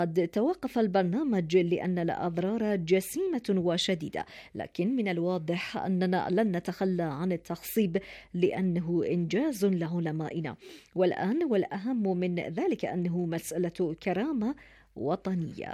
قد توقف البرنامج لأن الأضرار جسيمة وشديدة، لكن من الواضح أننا لن نتخلى عن التخصيب لأنه إنجاز لعلمائنا، والآن والأهم من ذلك أنه مسألة كرامة وطنية.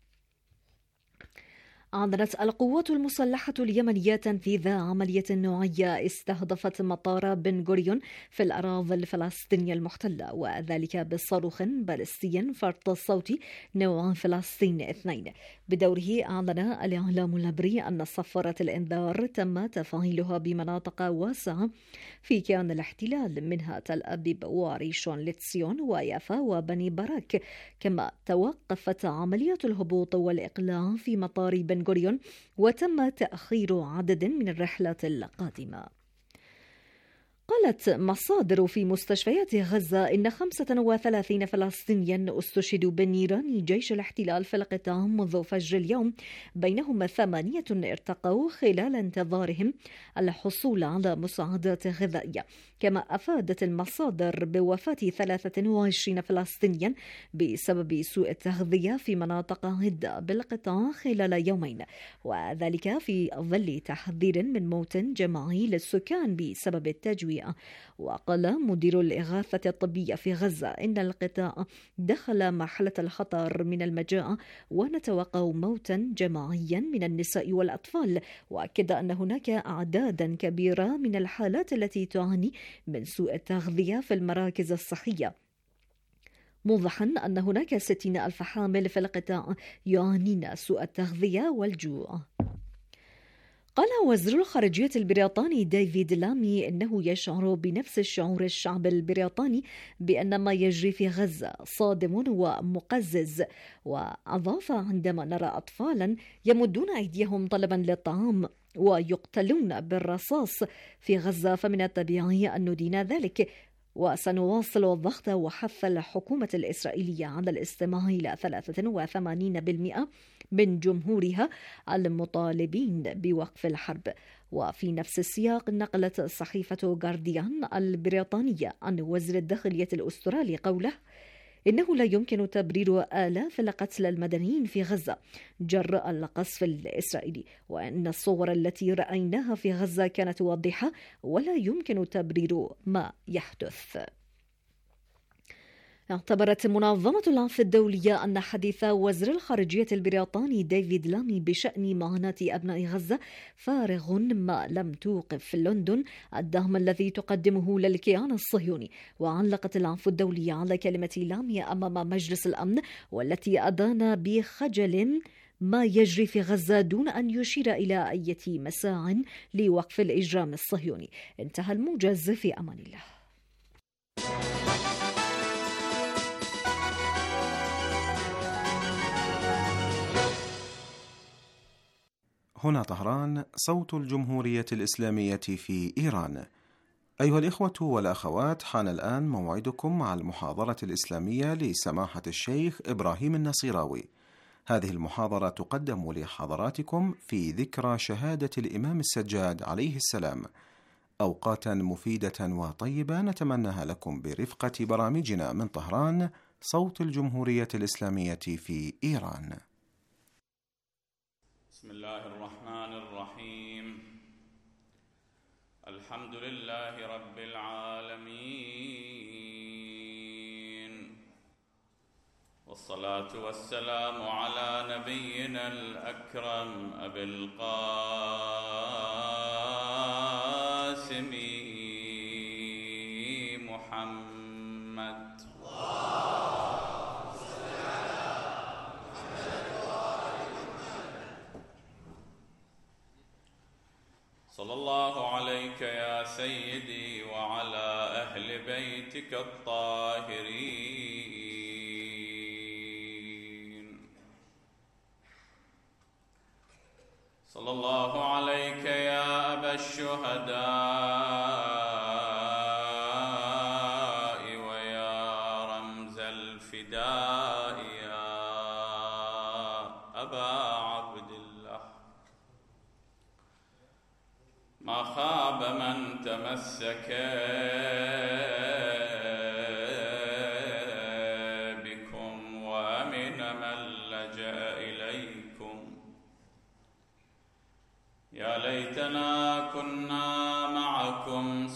أعلنت القوات المسلحة اليمنية تنفيذ عملية نوعية استهدفت مطار بن غوريون في الأراضي الفلسطينية المحتلة، وذلك بصاروخ باليستي فرط صوتي نوع فلسطين 2. بدوره أعلن الإعلام العبري أن صفارة الإنذار تم تفعيلها بمناطق واسعة في كيان الاحتلال، منها تل أبيب وريشون لتسيون ويافا وبني براك، كما توقفت عمليات الهبوط والإقلاع في مطار بن غوريون وتم تأخير عدد من الرحلات القادمة. قالت مصادر في مستشفيات غزة إن 35 فلسطينيا استشهدوا بنيران جيش الاحتلال في القطاع منذ فجر اليوم، بينهم 8 ارتقوا خلال انتظارهم الحصول على مساعدات غذائية. كما أفادت المصادر بوفاة 23 فلسطينيا بسبب سوء التغذية في مناطق عدة بالقطاع خلال يومين، وذلك في ظل تحذير من موت جماعي للسكان بسبب التجويع. وقال مدير الإغاثة الطبية في غزة إن القطاع دخل مرحلة الخطر من المجاعة ونتوقع موتا جماعيا من النساء والأطفال، وأكد أن هناك أعدادا كبيرة من الحالات التي تعاني من سوء التغذية في المراكز الصحية، موضحا أن هناك 60,000 حامل في القطاع يعانين سوء التغذية والجوع. قال وزير الخارجية البريطاني ديفيد لامي إنه يشعر بنفس الشعور الشعب البريطاني بأن ما يجري في غزة صادم ومقزز، وأضاف عندما نرى أطفالا يمدون أيديهم طلبا للطعام ويقتلون بالرصاص في غزة فمن الطبيعي أن ندين ذلك، وسنواصل الضغط وحث الحكومة الإسرائيلية على الاستماع إلى 83% من جمهورها المطالبين بوقف الحرب. وفي نفس السياق نقلت صحيفة غارديان البريطانية عن وزير الداخلية الأسترالي قوله إنه لا يمكن تبرير آلاف القتلى المدنيين في غزة جراء القصف الإسرائيلي، وأن الصور التي رأيناها في غزة كانت واضحة ولا يمكن تبرير ما يحدث. اعتبرت منظمة العفو الدولية أن حديث وزير الخارجية البريطاني ديفيد لامي بشأن معاناة أبناء غزة فارغ ما لم توقف لندن الدعم الذي تقدمه للكيان الصهيوني. وعلقت العفو الدولية على كلمة لامي أمام مجلس الأمن والتي أدان بخجل ما يجري في غزة دون أن يشير إلى أي مساع لوقف الإجرام الصهيوني. انتهى الموجز، في أمان الله. هنا طهران، صوت الجمهورية الإسلامية في إيران. أيها الإخوة والأخوات، حان الآن موعدكم مع المحاضرة الإسلامية لسماحة الشيخ إبراهيم النصيراوي. هذه المحاضرة تقدم لحضراتكم في ذكرى شهادة الإمام السجاد عليه السلام. أوقاتا مفيدة وطيبة نتمناها لكم برفقة برامجنا من طهران، صوت الجمهورية الإسلامية في إيران. بسم الله الرحمن الرحيم. الحمد لله رب العالمين، والصلاة والسلام على نبينا الأكرم أبي القاسم محمد. صلى الله عليك يا سيدي وعلى أهل بيتك الطاهرين. صلى الله عليك يا أبا الشهداء ويا رمز الفداء يا أبا عبد الله. ما خاب من تمسك بكم وأمن من لجأ إليكم. يا ليتنا كنا معكم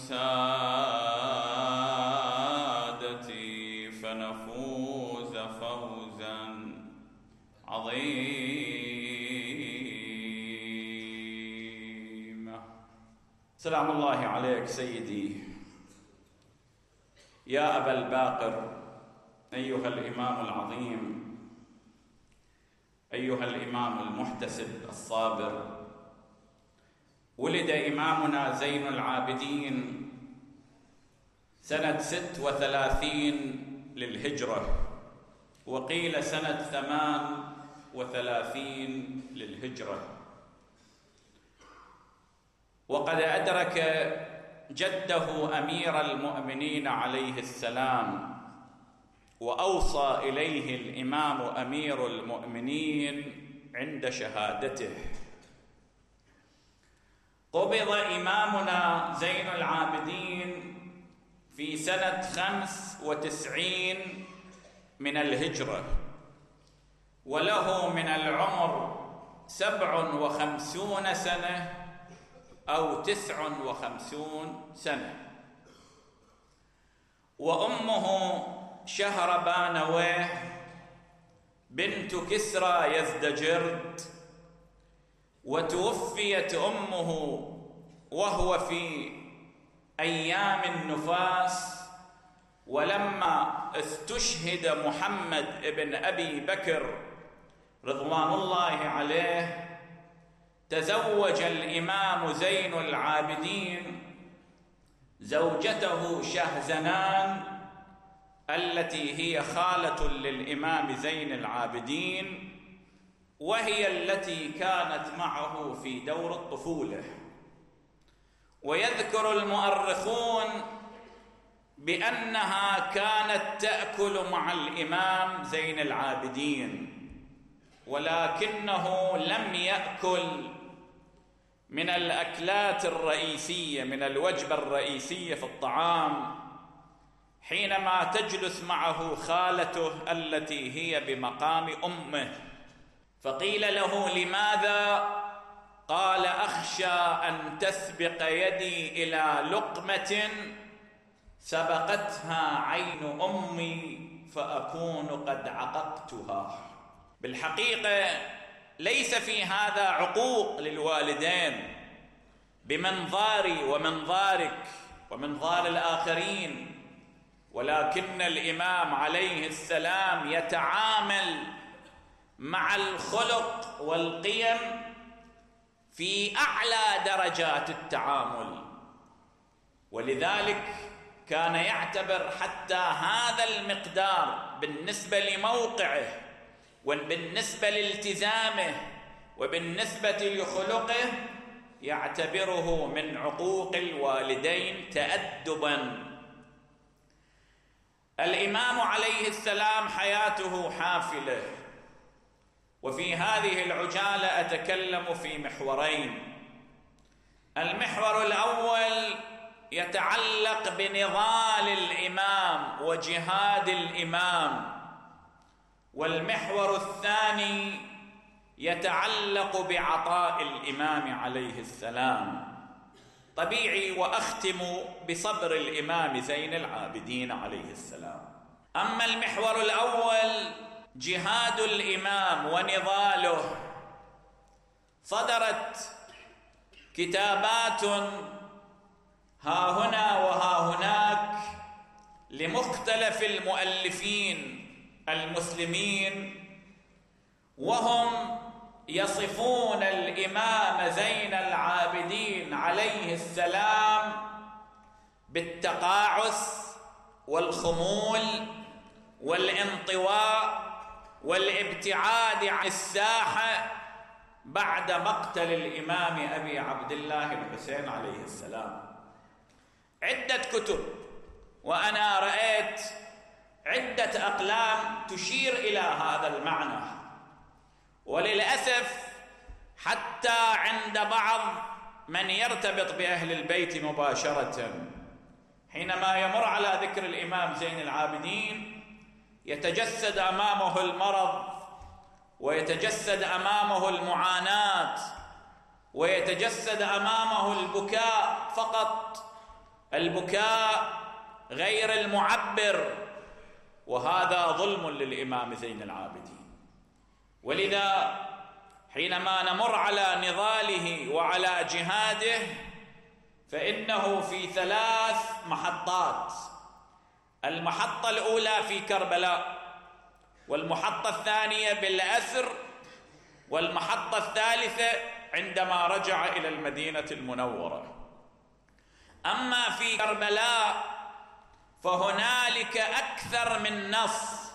سادتي فنفوز فوزا عظيما. سلام الله عليك سيدي يا أبا الباقر، أيها الإمام العظيم، أيها الإمام المحتسب الصابر. ولد إمامنا زين العابدين سنة 36 للهجرة، وقيل سنة 38 للهجرة، وقد أدرك جده أمير المؤمنين عليه السلام، وأوصى إليه الإمام أمير المؤمنين عند شهادته. قبض إمامنا زين العابدين في سنة 95 من الهجرة، وله من العمر 57 سنة أو 59 سنة. وأمه شهربانويه بنت كسرى يزدجرد، وتوفيت أمه وهو في أيام النفاس، ولما استشهد محمد ابن أبي بكر رضوان الله عليه تزوج الإمام زين العابدين زوجته شهزنان التي هي خالة للإمام زين العابدين، وهي التي كانت معه في دور الطفولة. ويذكر المؤرخون بأنها كانت تأكل مع الإمام زين العابدين، ولكنه لم يأكل من الأكلات الرئيسية، من الوجبة الرئيسية في الطعام، حينما تجلس معه خالته التي هي بمقام أمه. فقيل له: لماذا؟ قال: أخشى أن تسبق يدي إلى لقمة سبقتها عين أمي فأكون قد عققتها. بالحقيقة ليس في هذا عقوق للوالدين بمنظاري ومنظارك ومنظار الآخرين، ولكن الإمام عليه السلام يتعامل مع الخلق والقيم في أعلى درجات التعامل، ولذلك كان يعتبر حتى هذا المقدار بالنسبة لموقعه وبالنسبة لالتزامه وبالنسبة لخلقه يعتبره من عقوق الوالدين تأدبا. الإمام عليه السلام حياته حافلة، وفي هذه العجالة أتكلم في محورين. المحور الأول يتعلق بنضال الإمام وجهاد الإمام، والمحور الثاني يتعلق بعطاء الإمام عليه السلام. طبيعي وأختم بصبر الإمام زين العابدين عليه السلام. أما المحور الأول جهاد الإمام ونضاله، صدرت كتابات ها هنا وها هناك لمختلف المؤلفين المسلمين، وهم يصفون الإمام زين العابدين عليه السلام بالتقاعس والخمول والانطواء والابتعاد عن الساحة بعد مقتل الإمام أبي عبد الله الحسين عليه السلام. عدة كتب، وأنا رأيت عدة أقلام تشير إلى هذا المعنى، وللأسف حتى عند بعض من يرتبط بأهل البيت مباشرة حينما يمر على ذكر الإمام زين العابدين يتجسد أمامه المرض ويتجسد أمامه المعاناة، ويتجسد أمامه البكاء فقط، البكاء غير المعبر، وهذا ظلم للإمام زين العابدين. ولذا حينما نمر على نضاله وعلى جهاده فإنه في 3 محطات. المحطة الأولى في كربلاء، والمحطة الثانية بالأسر، والمحطة الثالثة عندما رجع إلى المدينة المنورة. أما في كربلاء فهنالك أكثر من نص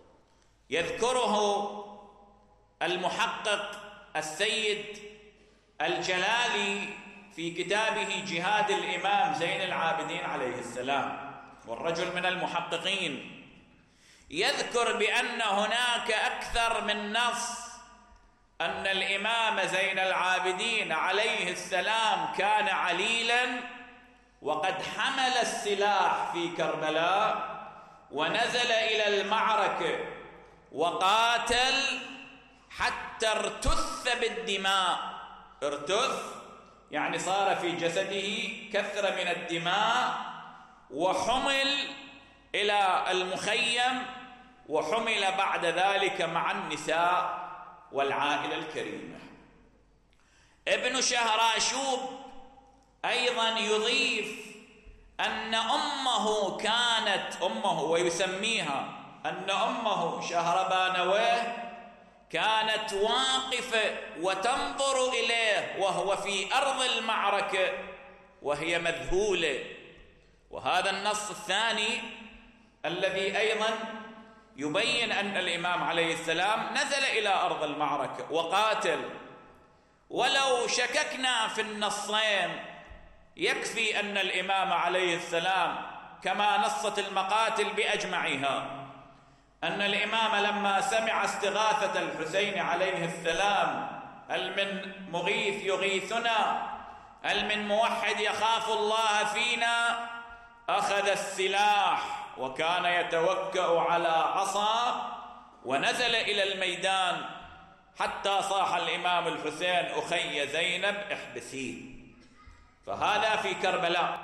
يذكره المحقق السيد الجلالي في كتابه جهاد الإمام زين العابدين عليه السلام، والرجل من المحققين، يذكر بأن هناك أكثر من نص أن الإمام زين العابدين عليه السلام كان عليلا وقد حمل السلاح في كربلاء ونزل إلى المعركة وقاتل حتى ارتث بالدماء. ارتث يعني صار في جسده كثرة من الدماء، وحمل إلى المخيم، وحمل بعد ذلك مع النساء والعائلة الكريمة. ابن شهراشوب أيضا يضيف أن أمه كانت ويسميها أن أمه شهربانويه كانت واقفة وتنظر إليه وهو في أرض المعركة وهي مذهولة. وهذا النص الثاني الذي أيضا يبين أن الإمام عليه السلام نزل إلى أرض المعركة وقاتل. ولو شككنا في النصين يكفي أن الإمام عليه السلام كما نصت المقاتل بأجمعها أن الإمام لما سمع استغاثة الحسين عليه السلام، هل من مغيث يغيثنا، هل من موحد يخاف الله فينا، أخذ السلاح وكان يتوكأ على عصا ونزل إلى الميدان حتى صاح الإمام الحسين أخي زينب احبسيه. فهذا في كربلاء.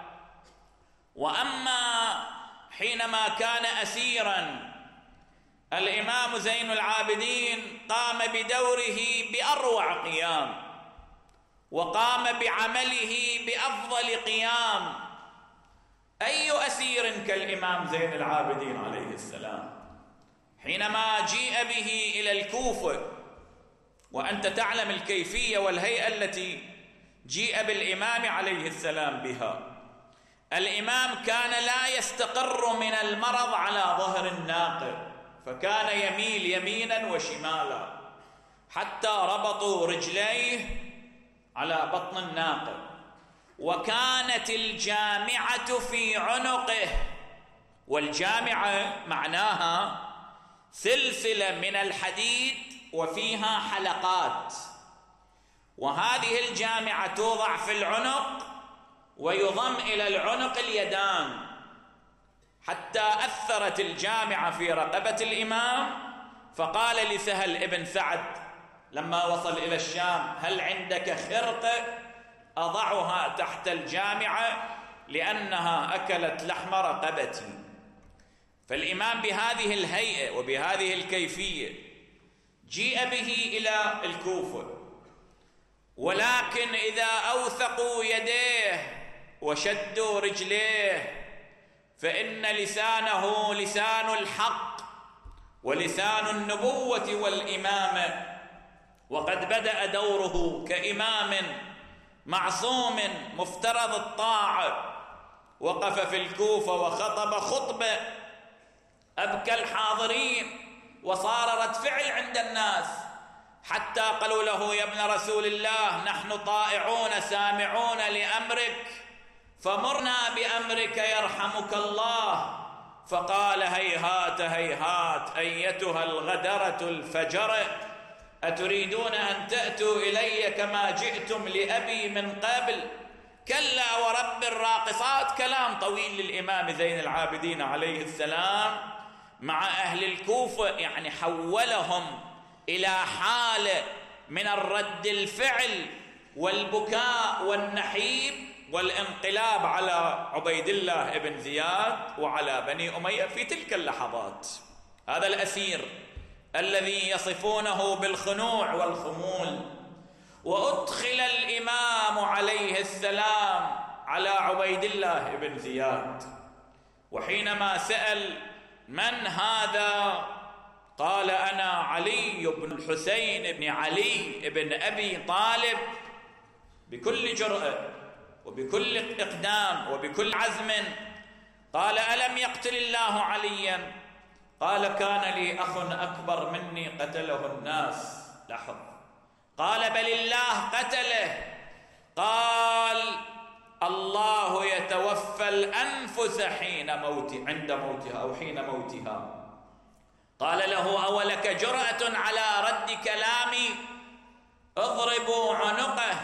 وأما حينما كان أسيرا الإمام زين العابدين قام بدوره بأروع قيام، وقام بعمله بأفضل قيام. أي أسير كالإمام زين العابدين عليه السلام حينما جيء به إلى الكوفة، وأنت تعلم الكيفية والهيئة التي جيء بالإمام عليه السلام بها. الإمام كان لا يستقر من المرض على ظهر الناقة، فكان يميل يمينا وشمالا حتى ربطوا رجليه على بطن الناقة، وكانت الجامعة في عنقه. والجامعة معناها سلسلة من الحديد وفيها حلقات، وهذه الجامعة توضع في العنق ويضم إلى العنق اليدان، حتى أثرت الجامعة في رقبة الإمام. فقال لسهل ابن سعد لما وصل إلى الشام: هل عندك خرقة أضعها تحت الجامعة لأنها أكلت لحم رقبتي؟ فالإمام بهذه الهيئة وبهذه الكيفية جيء به إلى الكوفة، ولكن إذا أوثقوا يديه وشدوا رجليه فإن لسانه لسان الحق ولسان النبوة والإمامة، وقد بدأ دوره كإمام معصوم مفترض الطاعة. وقف في الكوفة وخطب خطبة أبكى الحاضرين وصار رد فعل عند الناس، حتى قالوا له: يا ابن رسول الله، نحن طائعون سامعون لأمرك، فمرنا بأمرك يرحمك الله. فقال: هيهات هيهات أيتها الغدرة الفجرة، أتريدون أن تأتوا إلي كما جئتم لأبي من قبل؟ كلا ورب الراقصات. كلام طويل للإمام زين العابدين عليه السلام مع أهل الكوفة، يعني حولهم إلى حالة من الرد الفعل والبكاء والنحيب والانقلاب على عبيد الله بن زياد وعلى بني أمية في تلك اللحظات. هذا الأسير الذي يصفونه بالخنوع والخمول، وأدخل الإمام عليه السلام على عبيد الله بن زياد، وحينما سأل من هذا قال أنا علي بن الحسين بن علي بن أبي طالب، بكل جرأة وبكل إقدام وبكل عزم قال ألم يقتل الله عليا؟ قال كان لي أخ أكبر مني قتله الناس. لاحظ، قال بل الله قتله. قال الله يتوفى الأنفس عند موتها أو حين موتها. قال له أولك جرأة على رد كلامي؟ اضربوا عنقه.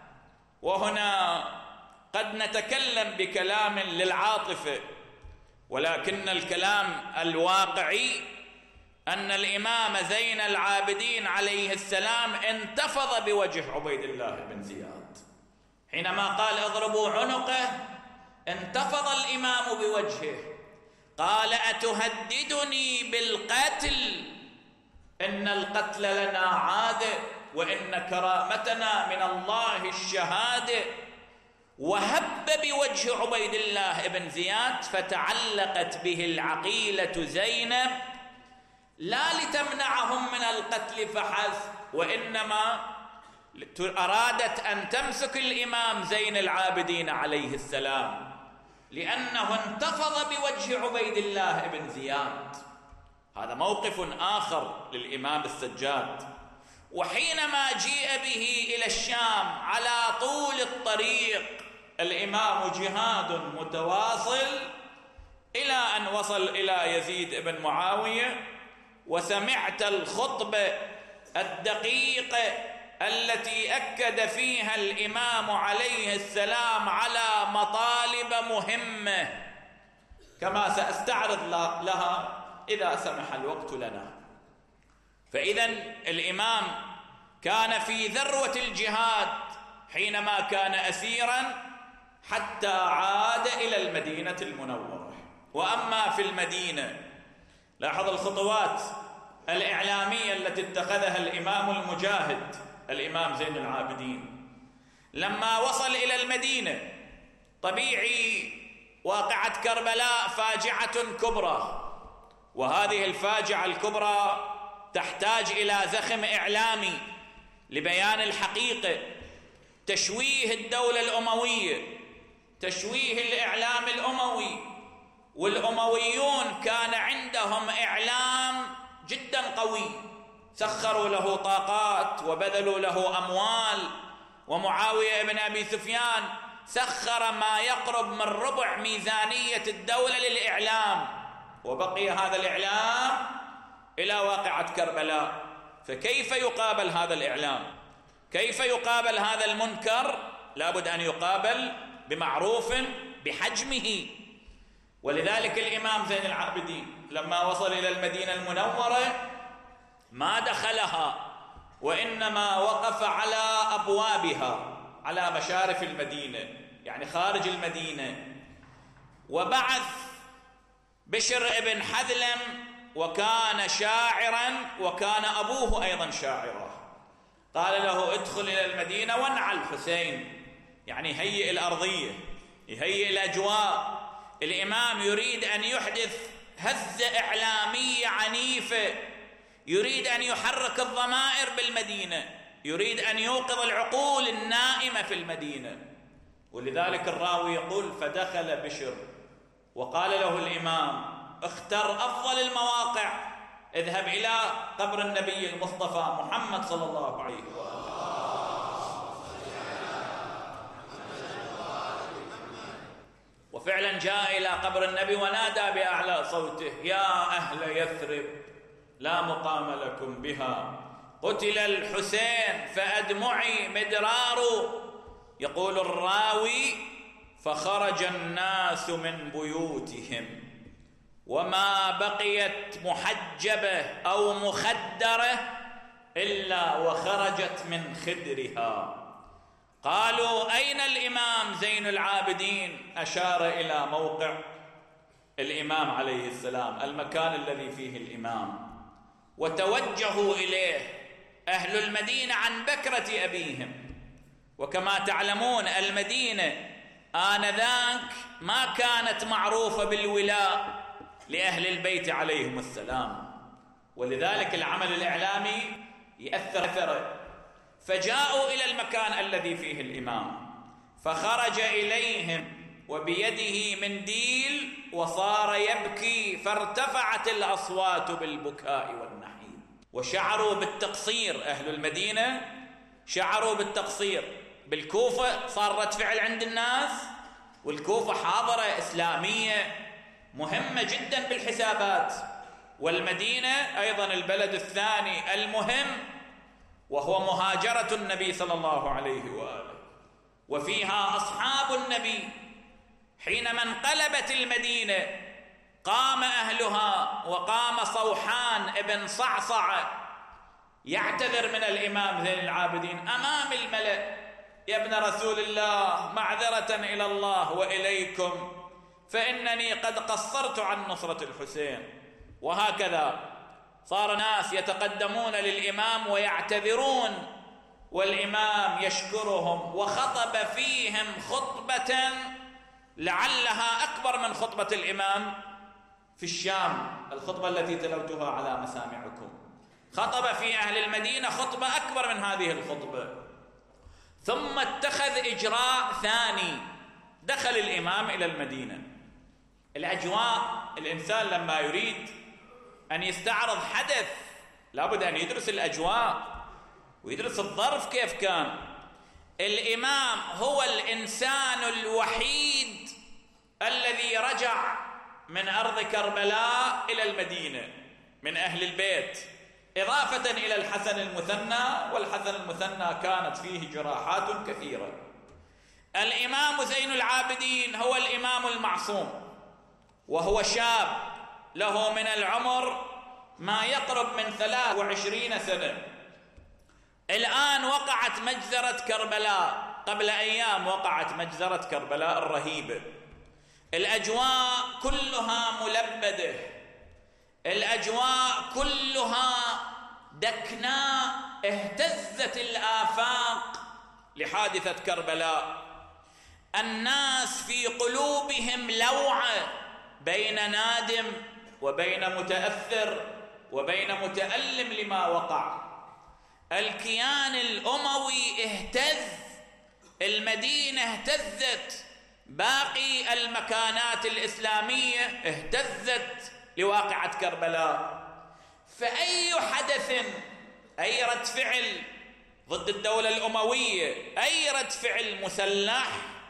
وهنا قد نتكلم بكلام للعاطفة، ولكن الكلام الواقعي أن الإمام زين العابدين عليه السلام انتفض بوجه عبيد الله بن زياد. حينما قال اضربوا عنقه انتفض الإمام بوجهه، قال أتهددني بالقتل؟ إن القتل لنا عادة وإن كرامتنا من الله الشهادة. وهب بوجه عبيد الله بن زياد، فتعلقت به العقيلة زينب لا لتمنعهم من القتل فحسب، وإنما أرادت أن تمسك الإمام زين العابدين عليه السلام، لأنه انتفض بوجه عبيد الله بن زياد. هذا موقف آخر للإمام السجاد. وحينما جيء به إلى الشام على طول الطريق الإمام جهاد متواصل إلى أن وصل إلى يزيد بن معاوية، وسمعت الخطبة الدقيقة التي أكد فيها الإمام عليه السلام على مطالب مهمة كما سأستعرض لها إذا سمح الوقت لنا. فإذا الإمام كان في ذروة الجهاد حينما كان أسيرا حتى عاد إلى المدينة المنورة. وأما في المدينة، لاحظ الخطوات الإعلامية التي اتخذها الإمام المجاهد الإمام زين العابدين. لما وصل إلى المدينة، طبيعي واقعة كربلاء فاجعة كبرى، وهذه الفاجعة الكبرى تحتاج إلى زخم إعلامي لبيان الحقيقة، تشويه الدولة الأموية، تشويه الإعلام الأموي. والأمويون كان عندهم إعلام جدا قوي، سخروا له طاقات وبذلوا له أموال. ومعاوية بن أبي سفيان سخر ما يقرب من ربع ميزانية الدولة للإعلام، وبقي هذا الإعلام إلى واقعة كربلاء. فكيف يقابل هذا الإعلام؟ كيف يقابل هذا المنكر؟ لابد أن يقابل بمعروف بحجمه. ولذلك الإمام زين العابدين لما وصل إلى المدينة المنورة ما دخلها، وإنما وقف على أبوابها، على مشارف المدينة، يعني خارج المدينة. وبعث بشر بن حذلم، وكان شاعرا وكان أبوه أيضا شاعرا، قال له ادخل إلى المدينة وانعى الحسين، يعني هيئ الأرضية، يهيئ الأجواء. الإمام يريد أن يحدث هزة إعلامية عنيفة، يريد أن يحرك الضمائر بالمدينة، يريد أن يوقظ العقول النائمة في المدينة. ولذلك الراوي يقول فدخل بشر وقال له الإمام اختر أفضل المواقع، اذهب إلى قبر النبي المصطفى محمد صلى الله عليه وآله. وفعلا جاء إلى قبر النبي ونادى بأعلى صوته يا أهل يثرب لا مقام لكم بها، قتل الحسين فأدمعي مدرار. يقول الراوي فخرج الناس من بيوتهم وما بقيت محجبة أو مخدرة إلا وخرجت من خدرها. قالوا: أين الإمام زين العابدين؟ أشار إلى موقع الإمام عليه السلام، المكان الذي فيه الإمام، وتوجهوا إليه أهل المدينة عن بكرة أبيهم. وكما تعلمون المدينة آنذاك ما كانت معروفة بالولاء لأهل البيت عليهم السلام، ولذلك العمل الإعلامي يأثر أثره. فجاءوا إلى المكان الذي فيه الإمام، فخرج إليهم وبيده منديل وصار يبكي، فارتفعت الأصوات بالبكاء والنحيب، وشعروا بالتقصير. أهل المدينة شعروا بالتقصير. بالكوفة صار رد فعل عند الناس، والكوفة حاضرة إسلامية مهمة جدا بالحسابات، والمدينة أيضا البلد الثاني المهم، وهو مهاجرة النبي صلى الله عليه وآله، وفيها أصحاب النبي. حينما انقلبت المدينة قام أهلها، وقام صوحان ابن صعصع يعتذر من الإمام زين العابدين أمام الملأ: يا ابن رسول الله، معذرة إلى الله وإليكم، فإنني قد قصرت عن نصرة الحسين. وهكذا صار ناس يتقدمون للإمام ويعتذرون، والإمام يشكرهم، وخطب فيهم خطبة لعلها أكبر من خطبة الإمام في الشام، الخطبة التي تلوتها على مسامعكم. خطب في أهل المدينة خطبة أكبر من هذه الخطبة. ثم اتخذ إجراء ثاني، دخل الإمام إلى المدينة. الأجواء، الإنسان لما يريد أن يستعرض حدث لابد أن يدرس الأجواء ويدرس الظرف كيف كان. الإمام هو الإنسان الوحيد الذي رجع من أرض كربلاء إلى المدينة من أهل البيت، إضافة إلى الحسن المثنى، والحسن المثنى كانت فيه جراحات كثيرة. الإمام زين العابدين هو الإمام المعصوم، وهو شاب له من العمر ما يقرب من 23 سنة. الآن وقعت مجزرة كربلاء، قبل أيام وقعت مجزرة كربلاء الرهيبة. الأجواء كلها ملبدة، الأجواء كلها دكناء، اهتزت الآفاق لحادثة كربلاء. الناس في قلوبهم لوعة بين نادم وبين متأثر وبين متألم لما وقع. الكيان الأموي اهتز، المدينة اهتزت، باقي المكانات الإسلامية اهتزت لواقعة كربلاء. فأي حدث، أي رد فعل ضد الدولة الأموية، أي رد فعل مسلح،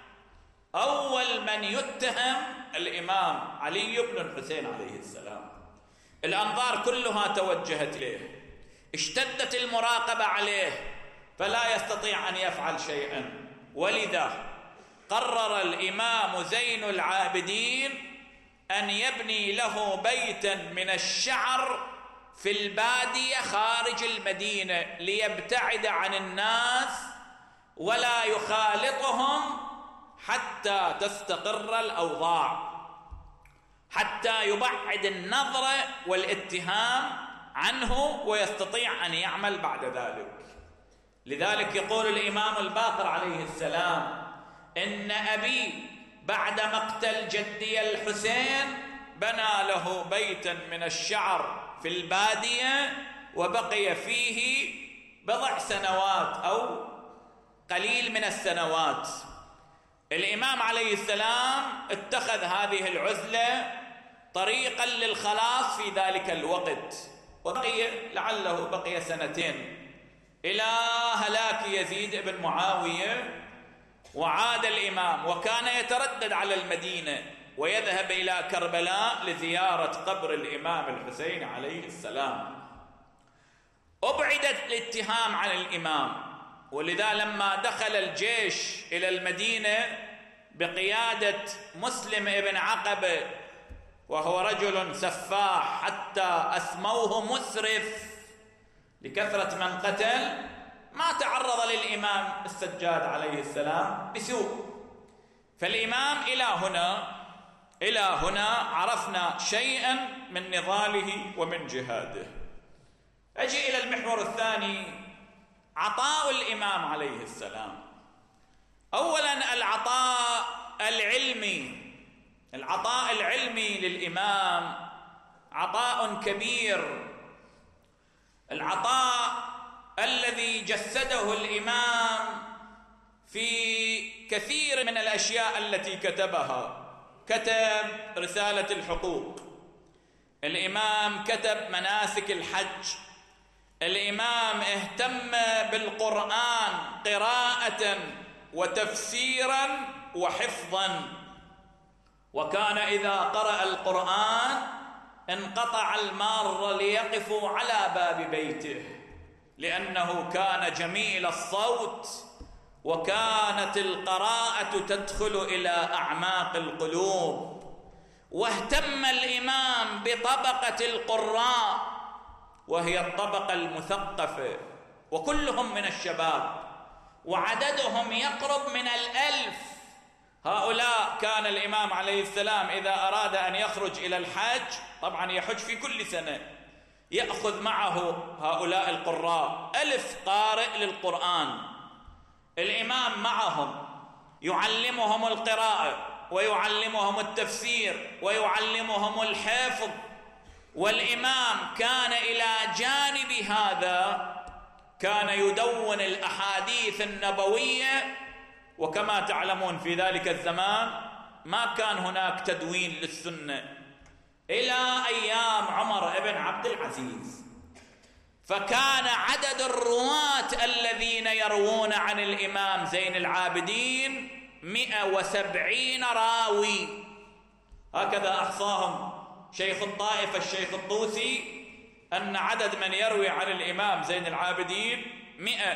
أول من يتهم الإمام علي بن الحسين عليه السلام. الأنظار كلها توجهت إليه، اشتدت المراقبة عليه، فلا يستطيع أن يفعل شيئا. ولذا قرر الإمام زين العابدين أن يبني له بيتا من الشعر في البادية خارج المدينة ليبتعد عن الناس ولا يخالطهم حتى تستقر الأوضاع، حتى يبعد النظرة والاتهام عنه ويستطيع أن يعمل بعد ذلك. لذلك يقول الإمام الباقر عليه السلام: إن أبي بعد مقتل جدي الحسين بنى له بيتا من الشعر في البادية وبقي فيه بضع سنوات أو قليل من السنوات. الإمام عليه السلام اتخذ هذه العزلة طريقا للخلاص في ذلك الوقت، وبقي لعله بقي 2 سنين إلى هلاك يزيد بن معاوية، وعاد الإمام وكان يتردد على المدينة ويذهب إلى كربلاء لزيارة قبر الإمام الحسين عليه السلام. أبعدت الاتهام عن الإمام، ولذا لما دخل الجيش إلى المدينة بقيادة مسلم ابن عقبة، وهو رجل سفاح حتى أسموه مسرف لكثرة من قتل ما تعرض للإمام السجاد عليه السلام بسوء. فالإمام إلى هنا عرفنا شيئا من نضاله ومن جهاده. أجي إلى المحور الثاني، عطاء الإمام عليه السلام. أولا العطاء العلمي للإمام عطاء كبير، العطاء الذي جسده الإمام في كثير من الأشياء التي كتبها. كتب رسالة الحقوق، الإمام كتب مناسك الحج، الإمام اهتم بالقرآن قراءة وتفسيرا وحفظا، وكان إذا قرأ القرآن انقطع المار ليقفوا على باب بيته، لأنه كان جميل الصوت، وكانت القراءة تدخل إلى أعماق القلوب. واهتم الإمام بطبقة القراء، وهي الطبقة المثقفة، وكلهم من الشباب، وعددهم يقرب من 1000. هؤلاء كان الإمام عليه السلام إذا أراد أن يخرج إلى الحج، طبعا يحج في كل سنة، يأخذ معه هؤلاء القراء 1000 قارئ للقرآن. الإمام معهم يعلمهم القراءة ويعلمهم التفسير ويعلمهم الحفظ. والإمام كان إلى جانب هذا كان يدون الأحاديث النبوية، وكما تعلمون في ذلك الزمان ما كان هناك تدوين للسنة إلى أيام عمر بن عبد العزيز، فكان عدد الرواة الذين يروون عن الإمام زين العابدين 170 راوي، هكذا أحصاهم شيخ الطائفة الشيخ الطوسي، أن عدد من يروي عن الإمام زين العابدين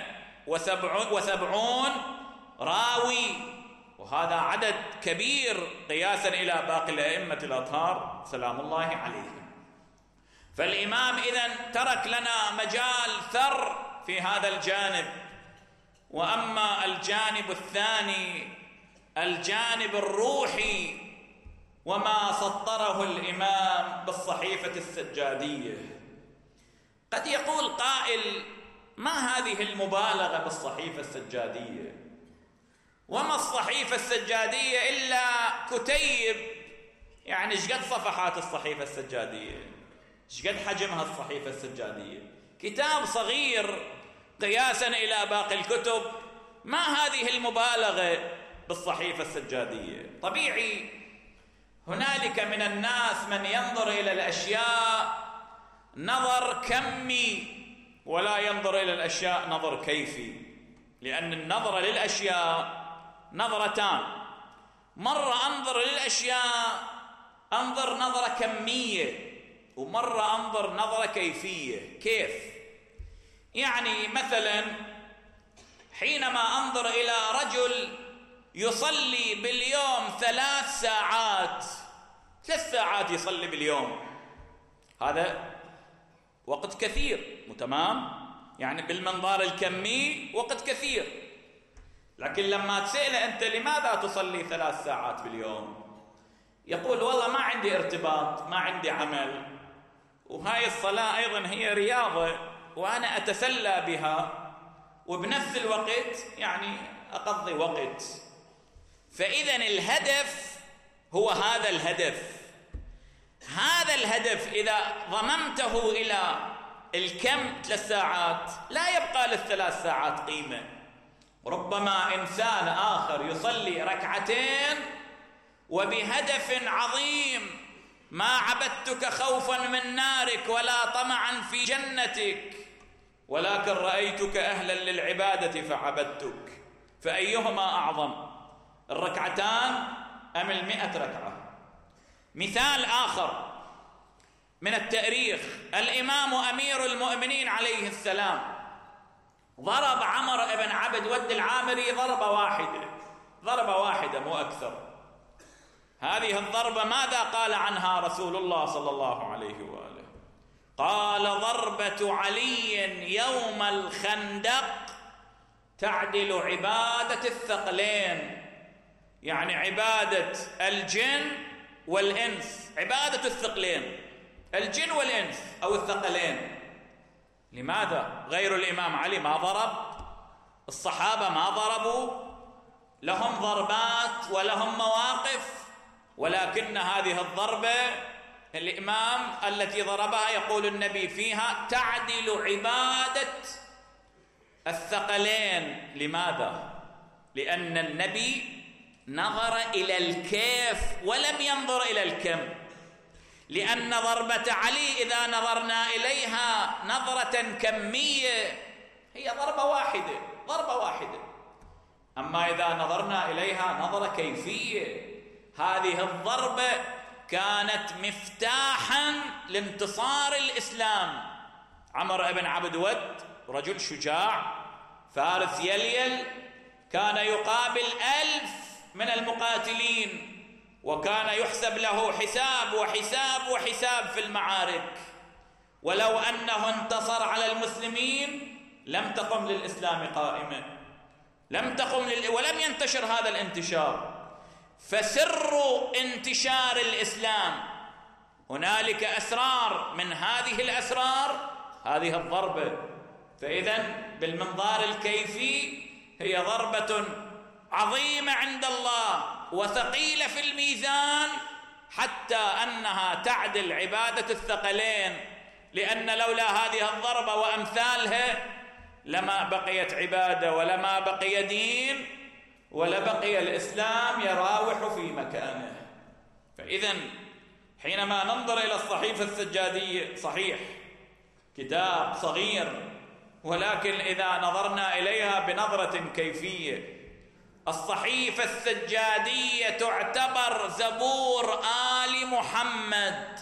170 راوي، وهذا عدد كبير قياسا إلى باقي الأئمة الأطهار سلام الله عليهم. فالإمام إذن ترك لنا مجال ثر في هذا الجانب. وأما الجانب الثاني، الجانب الروحي، وما سطره الإمام بالصحيفة السجادية. قد يقول قائل: ما هذه المبالغة بالصحيفة السجادية؟ وما الصحيفة السجادية إلا كتيب، يعني ايش قد صفحات الصحيفة السجادية؟ ايش قد حجمها الصحيفة السجادية؟ كتاب صغير قياسا إلى باقي الكتب. ما هذه المبالغة بالصحيفة السجادية؟ طبيعي هنالك من الناس من ينظر إلى الأشياء نظر كمي ولا ينظر إلى الأشياء نظر كيفي، لأن النظر للأشياء نظرتان: مرة أنظر للأشياء أنظر نظرة كمية، ومرة أنظر نظرة كيفية. كيف؟ يعني مثلا حينما أنظر إلى رجل يصلي باليوم 3 ساعات، 3 ساعات يصلي باليوم، هذا وقت كثير، تمام؟ يعني بالمنظار الكمي وقت كثير. لكن لما تسأله أنت لماذا تصلي 3 ساعات باليوم؟ يقول: والله ما عندي ارتباط، ما عندي عمل، وهاي الصلاة أيضا هي رياضة وأنا أتسلى بها، وبنفس الوقت يعني أقضي وقت. فإذا الهدف هو هذا الهدف. هذا الهدف إذا ضممته إلى الكم 3 ساعات لا يبقى لل3 ساعات قيمة. ربما إنسان آخر يصلي 2 ركعتين وبهدف عظيم: ما عبدتك خوفا من نارك ولا طمعا في جنتك، ولكن رأيتك أهلا للعبادة فعبدتك. فأيهما أعظم، 2 ركعتان أم 100 ركعة؟ مثال آخر من التاريخ: الإمام أمير المؤمنين عليه السلام ضرب عمر بن عبد ود العامري ضربة واحدة مو أكثر. هذه الضربة ماذا قال عنها رسول الله صلى الله عليه وآله؟ قال ضربة علي يوم الخندق تعدل عبادة الثقلين، يعني عبادة الجن والإنس، عبادة الثقلين الجن والإنس أو الثقلين. لماذا؟ غير الإمام علي ما ضرب، الصحابة ما ضربوا، لهم ضربات ولهم مواقف، ولكن هذه الضربة الإمام التي ضربها يقول النبي فيها تعدل عبادة الثقلين. لماذا؟ لأن النبي نظر إلى الكيف ولم ينظر إلى الكم، لأن ضربة علي إذا نظرنا إليها نظرة كمية هي ضربة واحدة، أما إذا نظرنا إليها نظرة كيفية، هذه الضربة كانت مفتاحا لانتصار الإسلام. عمر بن عبد ود رجل شجاع فارس يليل، كان يقابل 1000 من المقاتلين، وكان يحسب له حساب في المعارك، ولو أنه انتصر على المسلمين لم تقم للإسلام قائمة، ولم ينتشر هذا الانتشار. فسر انتشار الإسلام هنالك أسرار، من هذه الأسرار هذه الضربة. فإذن بالمنظار الكيفي هي ضربة عظيمة عند الله وثقيلة في الميزان، حتى أنها تعدل عبادة الثقلين، لأن لولا هذه الضربة وأمثالها لما بقيت عبادة ولما بقي دين ولبقي الإسلام يراوح في مكانه. فإذن حينما ننظر إلى الصحيفة السجادية، صحيح كتاب صغير، ولكن إذا نظرنا إليها بنظرة كيفية، الصحيفة السجادية تعتبر زبور آل محمد.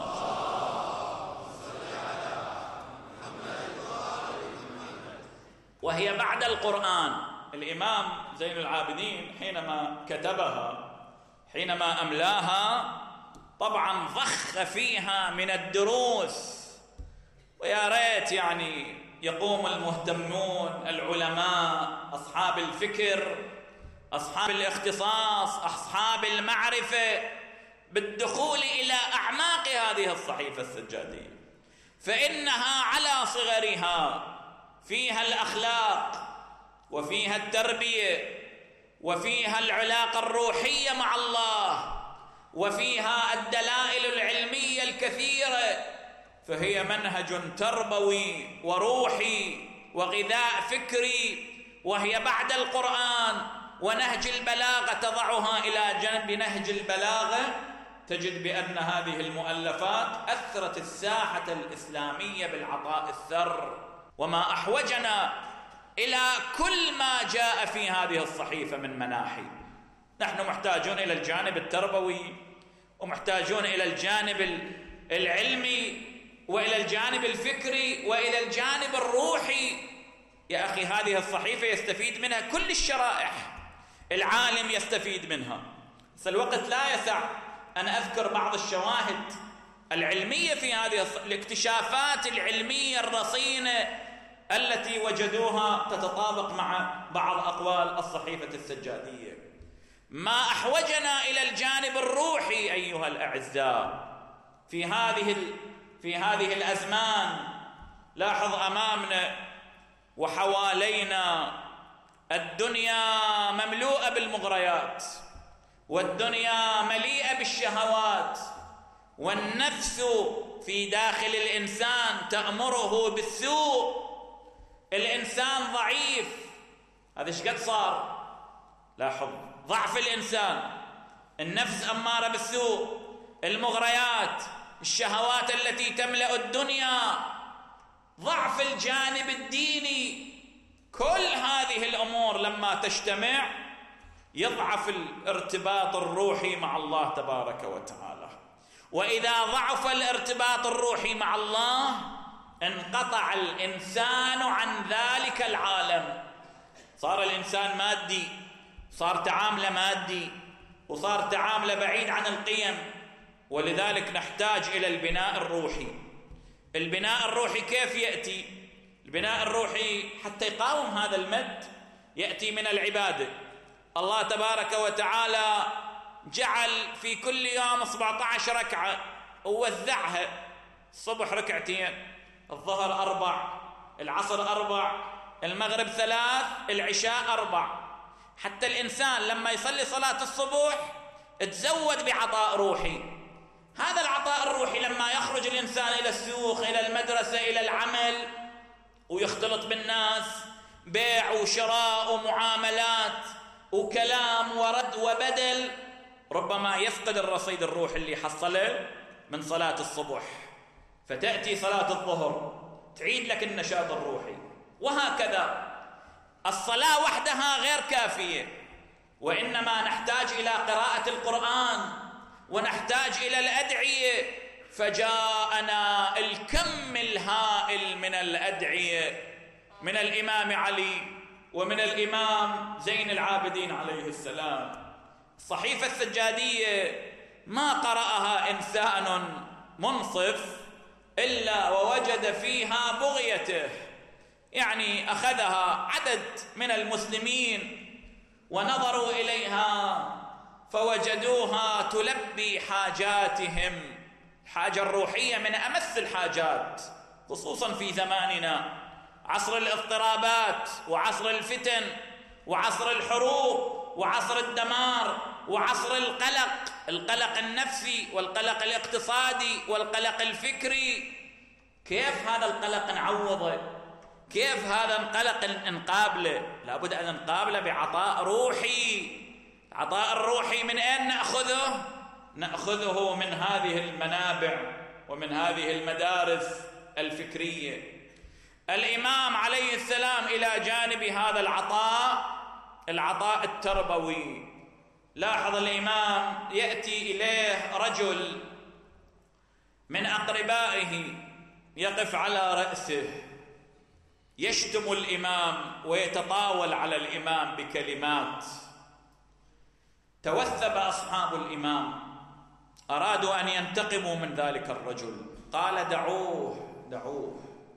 وهي بعد القرآن. الإمام زين العابدين حينما كتبها، حينما أملاها، طبعا ضخ فيها من الدروس، ويا ريت يعني يقوم المهتمون العلماء أصحاب الفكر أصحاب الاختصاص أصحاب المعرفة بالدخول إلى أعماق هذه الصحيفة السجادية، فإنها على صغرها فيها الأخلاق وفيها التربية وفيها العلاقة الروحية مع الله وفيها الدلائل العلمية الكثيرة، فهي منهج تربوي وروحي وغذاء فكري، وهي بعد القرآن. ونهج البلاغة تضعها إلى جنب نهج البلاغة، تجد بأن هذه المؤلفات أثرت الساحة الإسلامية بالعطاء الثر. وما أحوجنا إلى كل ما جاء في هذه الصحيفة من مناحي. نحن محتاجون إلى الجانب التربوي، ومحتاجون إلى الجانب العلمي، وإلى الجانب الفكري، وإلى الجانب الروحي. يا أخي هذه الصحيفة يستفيد منها كل الشرائح، العالم يستفيد منها، بس الوقت لا يسع أن أذكر بعض الشواهد العلمية في هذه الاكتشافات العلمية الرصينة التي وجدوها تتطابق مع بعض أقوال الصحيفة السجادية. ما أحوجنا إلى الجانب الروحي أيها الأعزاء في هذه الأزمان. لاحظ أمامنا وحوالينا الدنيا مملوءة بالمغريات، والدنيا مليئة بالشهوات، والنفس في داخل الإنسان تأمره بالسوء. الإنسان ضعيف، هذا ايش قد صار؟ لاحظ ضعف الإنسان، النفس أمارة بالسوء، المغريات، الشهوات التي تملأ الدنيا، ضعف الجانب الديني. كل هذه الأمور لما تجتمع يضعف الارتباط الروحي مع الله تبارك وتعالى. وإذا ضعف الارتباط الروحي مع الله انقطع الإنسان عن ذلك العالم، صار الإنسان مادي، صار تعامله مادي، وصار تعامله بعيد عن القيم. ولذلك نحتاج إلى البناء الروحي. البناء الروحي كيف يأتي؟ البناء الروحي حتى يقاوم هذا المد يأتي من العبادة. الله تبارك وتعالى جعل في كل يوم 17 ركعة ووزعها: الصبح 2 ركعتين، الظهر 4، العصر 4، المغرب 3، العشاء 4. حتى الإنسان لما يصلي صلاة الصبح تزود بعطاء روحي. هذا العطاء الروحي لما يخرج الإنسان إلى السوق، إلى المدرسة، إلى العمل، ويختلط بالناس، بيع وشراء ومعاملات وكلام ورد وبدل، ربما يفقد الرصيد الروحي اللي حصله من صلاة الصبح، فتأتي صلاة الظهر تعيد لك النشاط الروحي. وهكذا الصلاة وحدها غير كافية، وإنما نحتاج إلى قراءة القرآن، ونحتاج إلى الأدعية. فجاءنا الكم الهائل من الأدعية من الإمام علي ومن الإمام زين العابدين عليه السلام. الصحيفة السجادية ما قرأها إنسان منصف إلا ووجد فيها بغيته، يعني أخذها عدد من المسلمين ونظروا إليها فوجدوها تلبي حاجاتهم. الحاجة الروحية من أمس الحاجات، خصوصا في زماننا، عصر الاضطرابات وعصر الفتن وعصر الحروب وعصر الدمار وعصر القلق النفسي والقلق الاقتصادي والقلق الفكري. كيف هذا القلق نعوضه؟ كيف هذا القلق نقابله؟ لابد أن نقابله بعطاء روحي. العطاء الروحي من أين نأخذه؟ نأخذه من هذه المنابع ومن هذه المدارس الفكرية. الإمام عليه السلام إلى جانب هذا العطاء التربوي، لاحظ الإمام يأتي إليه رجل من أقربائه يقف على رأسه يشتم الإمام ويتطاول على الإمام بكلمات. توثب أصحاب الإمام، أرادوا أن ينتقموا من ذلك الرجل، قال: دعوه.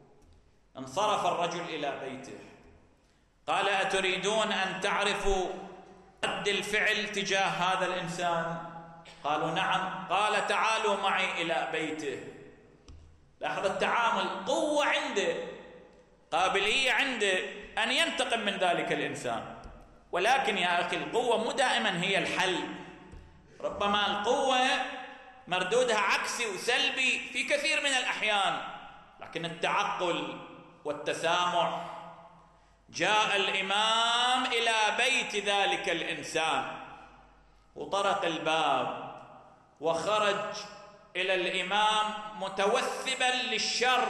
انصرف الرجل إلى بيته، قال: أتريدون أن تعرفوا رد الفعل تجاه هذا الإنسان؟ قالوا: نعم. قال: تعالوا معي إلى بيته. لاحظ التعامل، قوة عنده، قابلية عنده أن ينتقم من ذلك الإنسان. ولكن يا أخي، القوة مو دائما هي الحل، ربما القوة مردودها عكسي وسلبي في كثير من الأحيان. لكن التعقل والتسامح. جاء الإمام إلى بيت ذلك الإنسان وطرق الباب وخرج إلى الإمام متوثبا للشر.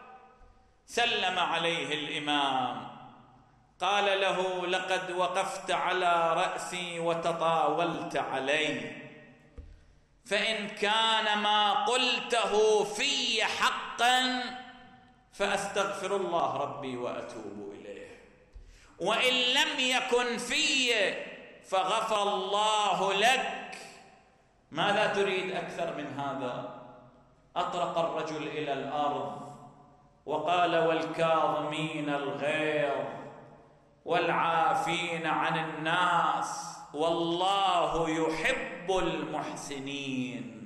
سلم عليه الإمام، قال له: لقد وقفت على رأسي وتطاولت علي، فإن كان ما قلته في حقا فأستغفر الله ربي وأتوب إليه، وإن لم يكن في فغفر الله لك. ماذا تريد أكثر من هذا؟ أطرق الرجل إلى الأرض وقال: والكاظمين الغيظ والعافين عن الناس والله يحب المحسنين.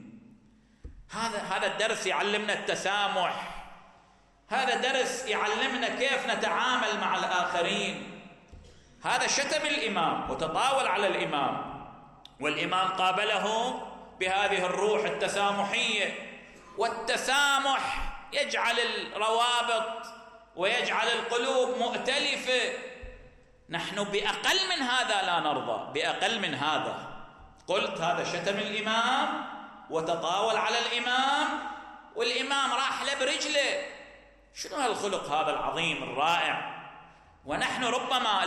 هذا الدرس يعلمنا التسامح، هذا درس يعلمنا كيف نتعامل مع الآخرين. هذا شتم الإمام وتطاول على الإمام، والإمام قابله بهذه الروح التسامحية. والتسامح يجعل الروابط ويجعل القلوب مؤتلفة. نحن بأقل من هذا لا نرضى، بأقل من هذا. قلت هذا شتم الإمام وتطاول على الإمام، والإمام راح له برجله. شنو هالخلق هذا العظيم الرائع؟ ونحن ربما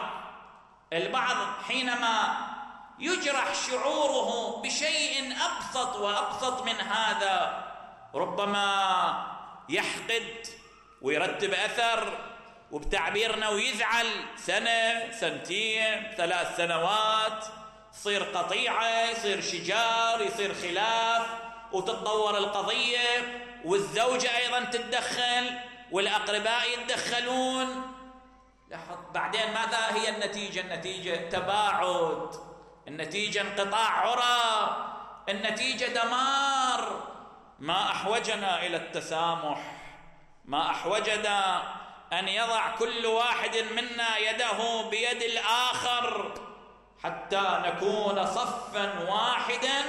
البعض حينما يجرح شعوره بشيء أبسط وأبسط من هذا ربما يحقد ويرتب أثر، وبتعبيرنا ويزعل سنة، سنتين، 3 سنوات، تصير قطيعة، يصير شجار، يصير خلاف، وتتطور القضية والزوجة أيضا تتدخل والأقرباء يتدخلون. بعدين ماذا هي النتيجة؟ النتيجة تباعد، النتيجة انقطاع عرى، النتيجة دمار. ما أحوجنا إلى التسامح، ما أحوجنا أن يضع كل واحد منا يده بيد الآخر حتى نكون صفا واحدا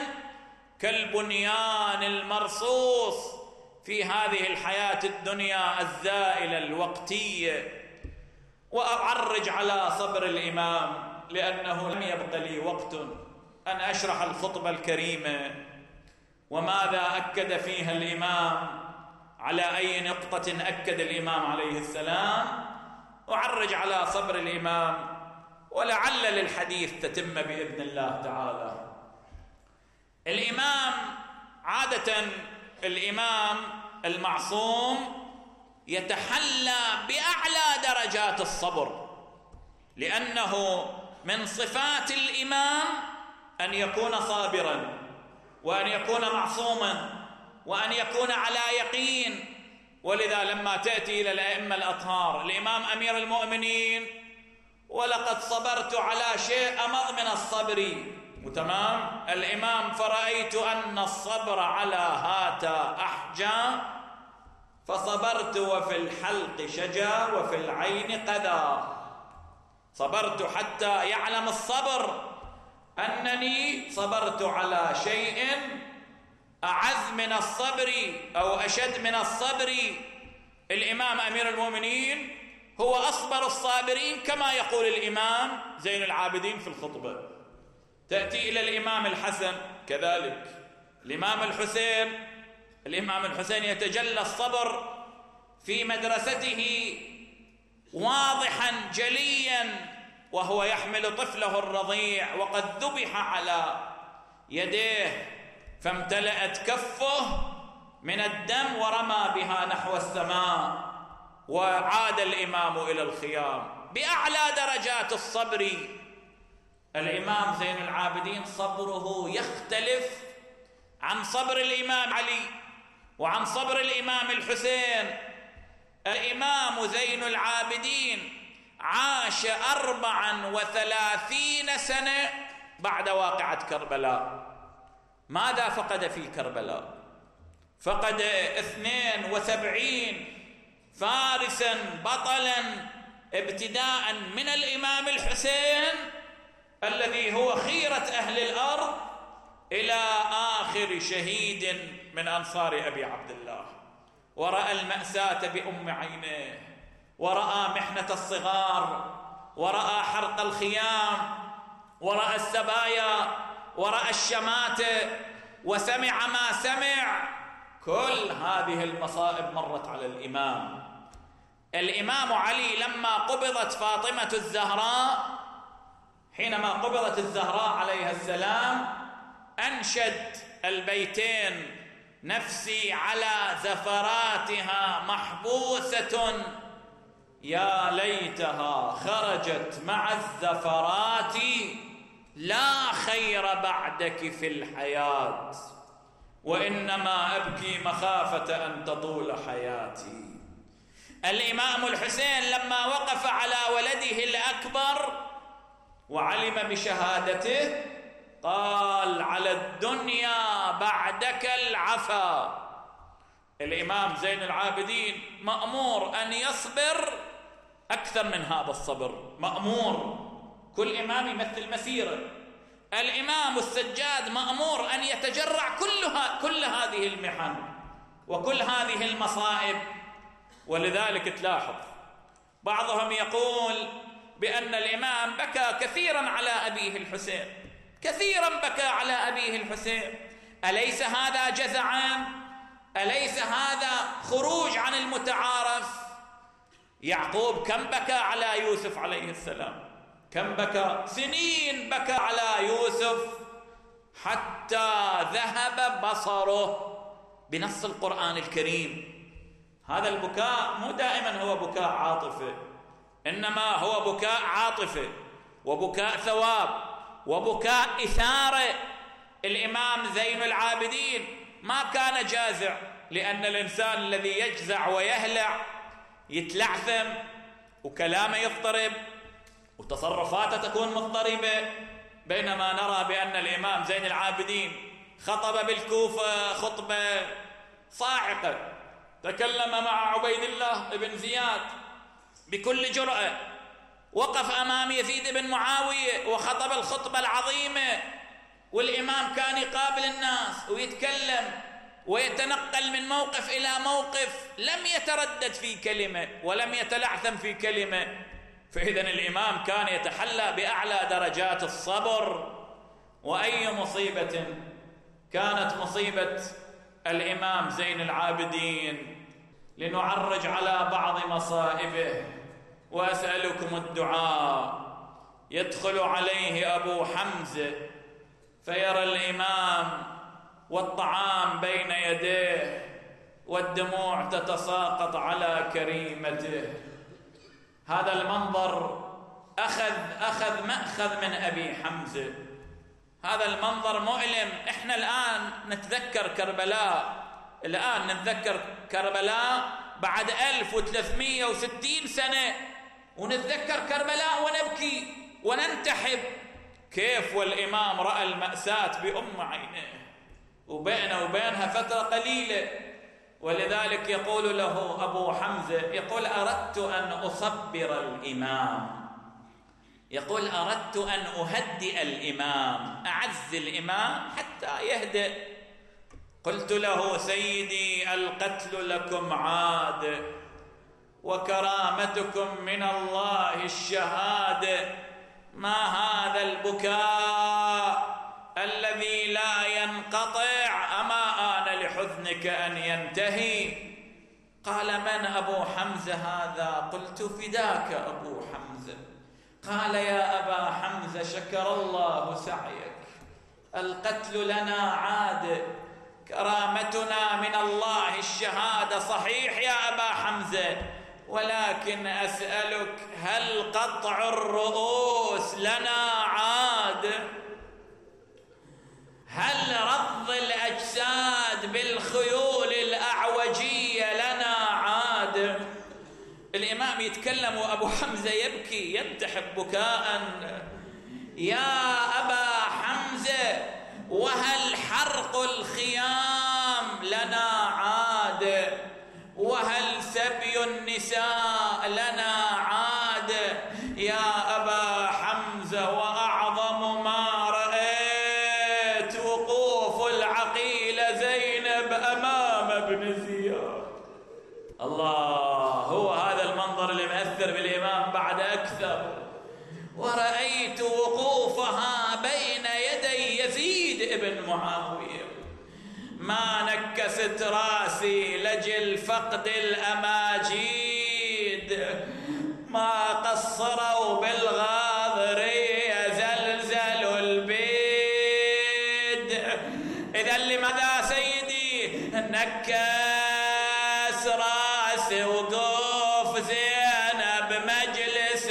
كالبنيان المرصوص في هذه الحياة الدنيا الزائلة الوقتية. وأعرج على صبر الإمام لأنه لم يبق لي وقت أن أشرح الخطبة الكريمة وماذا أكد فيها الإمام، على أي نقطة أكد الإمام عليه السلام. أعرج على صبر الإمام ولعل للحديث تتم بإذن الله تعالى. الإمام عادة الإمام المعصوم يتحلى بأعلى درجات الصبر، لأنه من صفات الإمام أن يكون صابرا وأن يكون معصوما وأن يكون على يقين. ولذا لما تأتي إلى الأئمة الأطهار الإمام أمير المؤمنين ولقد صبرت على شيء أمض من الصبر، وتمام الإمام فرأيت أن الصبر على هاتا أحجى فصبرت وفي الحلق شجا وفي العين قذا. صبرت حتى يعلم الصبر أنني صبرت على شيء أعز من الصبر أو أشد من الصبر. الإمام أمير المؤمنين هو أصبر الصابرين كما يقول الإمام زين العابدين في الخطبة. تأتي إلى الإمام الحسن كذلك، الإمام الحسين. الإمام الحسين يتجلى الصبر في مدرسته واضحا جليا وهو يحمل طفله الرضيع وقد ذبح على يديه فامتلأت كفه من الدم ورمى بها نحو السماء وعاد الإمام إلى الخيام بأعلى درجات الصبر. الإمام زين العابدين صبره يختلف عن صبر الإمام علي وعن صبر الإمام الحسين. الإمام زين العابدين عاش 34 سنة بعد واقعة كربلاء. ماذا فقد في كربلاء؟ فقد 72 فارسا بطلا ابتداء من الإمام الحسين الذي هو خيرة أهل الأرض إلى آخر شهيد من أنصار أبي عبد الله، ورأى المأساة بأم عينيه، ورأى محنة الصغار، ورأى حرق الخيام، ورأى السبايا، ورأى الشماتة، وسمع ما سمع. كل هذه المصائب مرت على الإمام. الإمام علي لما قبضت فاطمة الزهراء، حينما قبضت الزهراء عليها السلام، أنشد البيتين: نفسي على زفراتها محبوسة يا ليتها خرجت مع الزفرات لا خير بعدك في الحياة وإنما أبكي مخافة أن تطول حياتي. الإمام الحسين لما وقف على ولده الأكبر وعلم بشهادته قال: على الدنيا بعدك العفا. الإمام زين العابدين مأمور أن يصبر أكثر من هذا الصبر، مأمور. كل إمام يمثل مسيرة. الإمام السجاد مأمور أن يتجرع كل هذه المحن وكل هذه المصائب. ولذلك تلاحظ بعضهم يقول بأن الإمام بكى كثيرا على أبيه الحسين، كثيرا بكى على أبيه الحسين. أليس هذا جزعان؟ أليس هذا خروج عن المتعارف؟ يعقوب كم بكى على يوسف عليه السلام؟ كم بكى؟ سنين بكى على يوسف حتى ذهب بصره بنص القرآن الكريم. هذا البكاء مو دائما هو بكاء عاطفة، إنما هو بكاء عاطفة وبكاء ثواب وبكاء إثارة. الإمام زين العابدين ما كان جازع، لأن الإنسان الذي يجزع ويهلع يتلعثم وكلامه يضطرب وتصرفاته تكون مضطربة. بينما نرى بأن الإمام زين العابدين خطب بالكوفة خطبة صاعقة، تكلم مع عبيد الله بن زياد بكل جرأة، وقف أمام يزيد بن معاوية وخطب الخطبة العظيمة، والإمام كان يقابل الناس ويتكلم ويتنقل من موقف إلى موقف، لم يتردد في كلمة ولم يتلعثم في كلمة. فإذا الإمام كان يتحلى بأعلى درجات الصبر. وأي مصيبة كانت مصيبة الإمام زين العابدين. لنعرج على بعض مصائبه وأسألكم الدعاء. يدخل عليه أبو حمزة فيرى الإمام والطعام بين يديه والدموع تتساقط على كريمته. هذا المنظر أخذ مأخذ من أبي حمزة. هذا المنظر مؤلم. إحنا الآن نتذكر كربلاء بعد 1360 سنة، ونتذكر كربلاء ونبكي وننتحب. كيف والإمام رأى المأساة بأم عينه وبينه وبينها فترة قليلة. ولذلك يقول له أبو حمزة، يقول أردت أن أصبر الإمام، يقول أردت أن أهدئ الإمام، أعز الإمام حتى يهدئ. قلت له سيدي القتل لكم عاد وكرامتكم من الله الشهادة، ما هذا البكاء الذي لا ينقطع؟ أما آن لحزنك أن ينتهي؟ قال من أبو حمزة هذا؟ قلت فداك أبو حمزة. قال يا أبا حمزة شكر الله سعيك، القتل لنا عاد، كرامتنا من الله الشهادة صحيح يا أبا حمزة، ولكن أسألك هل قطع الرؤوس لنا عاد؟ هل رض الأجساد بالخيول الأعوجية لنا عاد؟ الإمام يتكلم وأبو حمزة يبكي ينتحب بكاء. يا أبا حمزة وهل حرق الخيام لنا عاد؟ وهل سبي النساء لنا عاد؟ يا أبا حمزة وأعظم ما رأيت وقوف العقيلة زينب أمام ابن زياد. الله، هو هذا المنظر اللي مأثر بالإمام بعد أكثر. ورأيت وقوفها بين يدي يزيد ابن معاوية، ما نكست راسي لجل فقد الأماجيد، ما قصروا بالغاضر يزلزل البيد. إذا لماذا سيدي نكس راسي وقوف زينب مجلس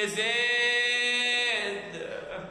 زيد؟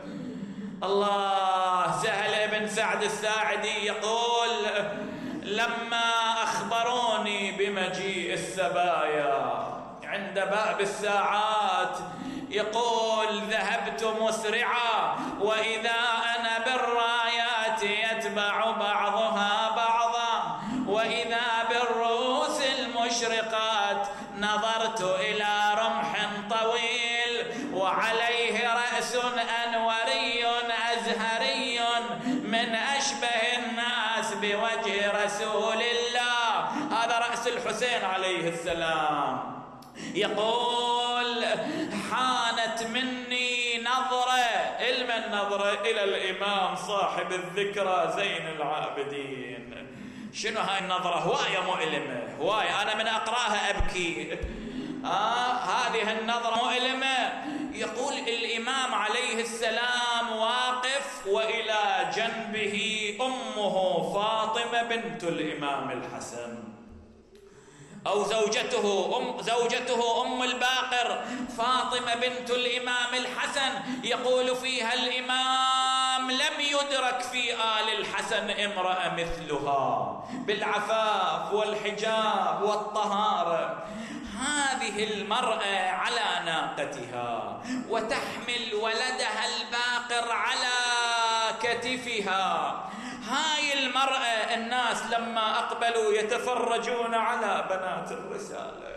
الله. سهل بن سعد الساعدي يقول لما أخبروني بمجيء السبايا عند باب الساعات، يقول ذهبت مسرعا وإذا أنا بالرايات يتبع بعضها بعضا، وإذا بالرؤوس المشرقات نظرت إلى رمح طويل وعليه رأس أنوري أزهري من أشبه الناس بوجه رسول الله. هذا رأس الحسين عليه السلام. يقول حانت مني نظرة، النظرة إلى الإمام صاحب الذكرى زين العابدين. شنو هاي النظرة؟ هواية مؤلمة، هواية، أنا من أقرأها أبكي. هذه النظرة مؤلمة. يقول الإمام عليه السلام واقف وإلى جنبه أمه فاطمة بنت الإمام الحسن، أو زوجته أم الباقر فاطمة بنت الإمام الحسن. يقول فيها الإمام لم يدرك في آل الحسن امرأة مثلها بالعفاف والحجاب والطهارة. هذه المرأة على ناقتها وتحمل ولدها الباقر على كتفها. هاي المرأة الناس لما أقبلوا يتفرجون على بنات الرسالة،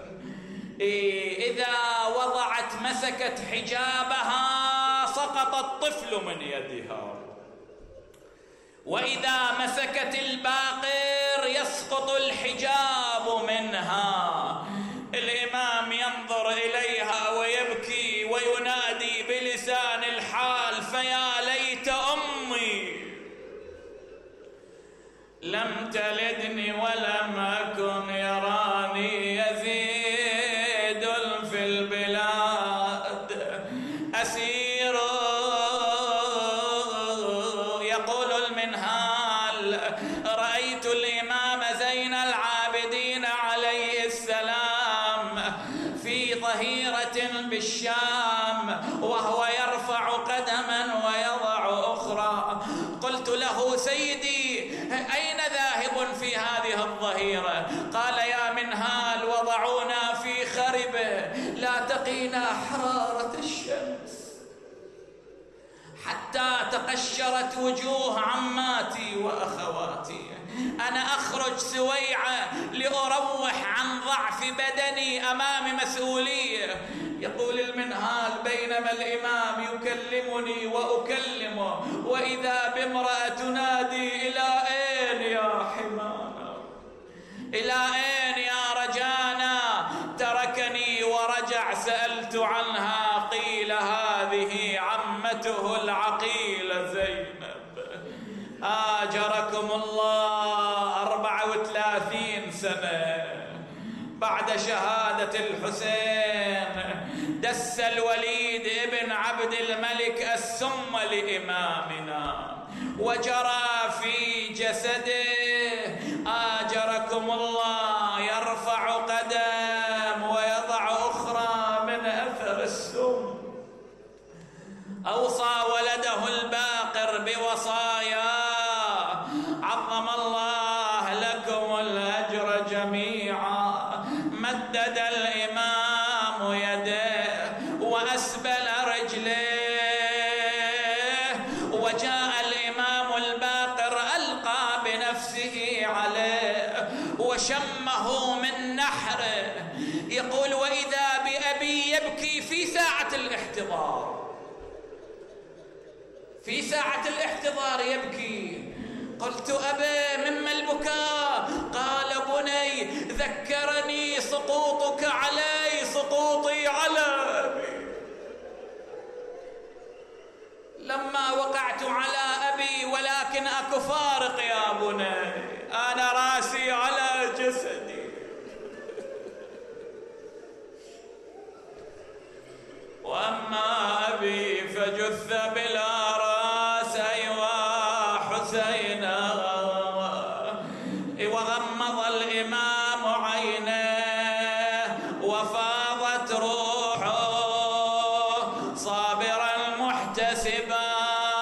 إذا وضعت مسكت حجابها سقط الطفل من يدها، وإذا مسكت الباقر يسقط الحجاب منها. الإمام ينظر إليها ويبكي وينادي بلسان الحال: فيا ليت أمي لم تلدني ولم أكن يراني يزيد في البلاد أسير. يقول المنهال: رأيت الإمام زين العابدين عليه السلام في ظهيرة بالشام وهو يرفع قدما ويضع أخرى. قلت له: سيدي أين ذاهب في هذه الظهيرة؟ قال: يا منهال وضعونا في خربة لا تقينا حرارة الشمس حتى تقشرت وجوه عماتي وأخواتي. أنا أخرج سويعة لأروح عن ضعف بدني أمام مسؤولية. يقول المنهال: بينما الإمام يكلمني وأكلمه وإذا بامرأة تنادي: إلى أين يا حمانا؟ إلى أين يا رجانا؟ تركني ورجع. سألت عنها قيل: هذه عمته العقيلة زينب. آجركم الله. 34 سنة بعد شهادة الحسين دس الوليد ابن عبد الملك السم لإمامنا وجرى في جسده. آجركم الله. يرفع قدم ويضع أخرى من أثر السم. أوصى ولده الباقر بوصايا: عظم الله لكم الأجر جميعا. مدد الإمام يديه وأسبل رجليه، وجاء الإمام الباقر ألقى بنفسه عليه وشمه من نحره. يقول: وإذا بأبي يبكي في ساعة الاحتضار، في ساعة الاحتضار يبكي. قلت: أبا مما البكاء؟ قال: بني ذكرني سقوطك علي سقوطي على أبي. لما وقعت على أبي ولكن أكو فارق يا بني، أنا راسي على جسدي. وأما أبي فجث بلا راس. أيوا حسينا. وغمض الإمام عينيه وفاضت روحه صابرا محتسبا.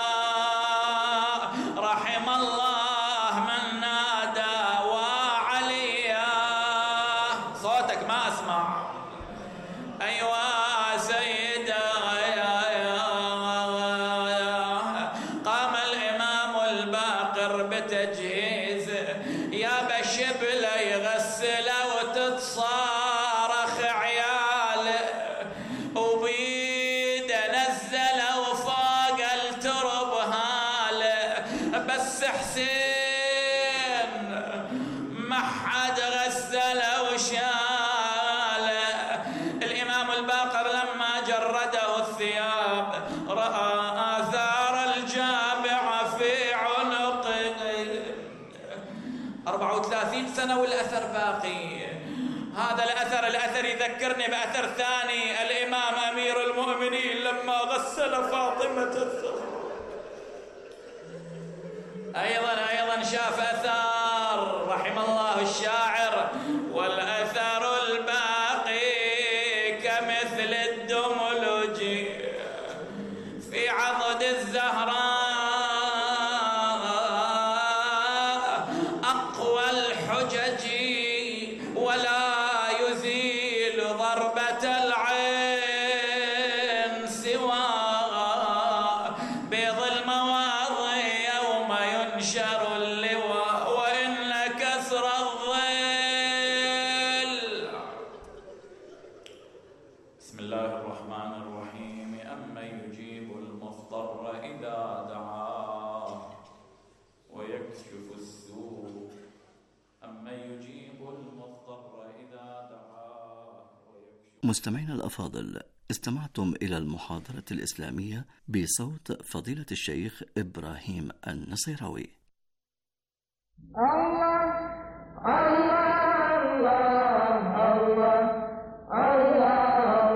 رحم الله من نادى وعليا. صوتك ما أسمع. أيوا سيدا. قام الإمام الباقر بتجهيزه. يا بشبل يغسله وتتصارخ عياله، وبيده نزله فوق الترب هاله. بس حسين ما حد غسله وشاله. الإمام الباقر لما جرده الثياب رأى آثار الجامعة في عنقه. 34 سنة والأثر باقي. هذا الأثر يذكرني بأثر ثاني. الإمام أمير المؤمنين لما غسل فاطمة الزهراء أيضا شاف أثار. رحم الله الشاعر: والأثر الباقي كمثل الدملج في عضد الزهراء الرحمن الرحيم أمن يجيب المضطر إذا دعاه ويكشف السوء أمن يجيب المضطر إذا دعاه ويكشف. مستمعينا الأفاضل، استمعتم إلى المحاضرة الإسلامية بصوت فضيلة الشيخ إبراهيم النصيراوي. الله الله الله الله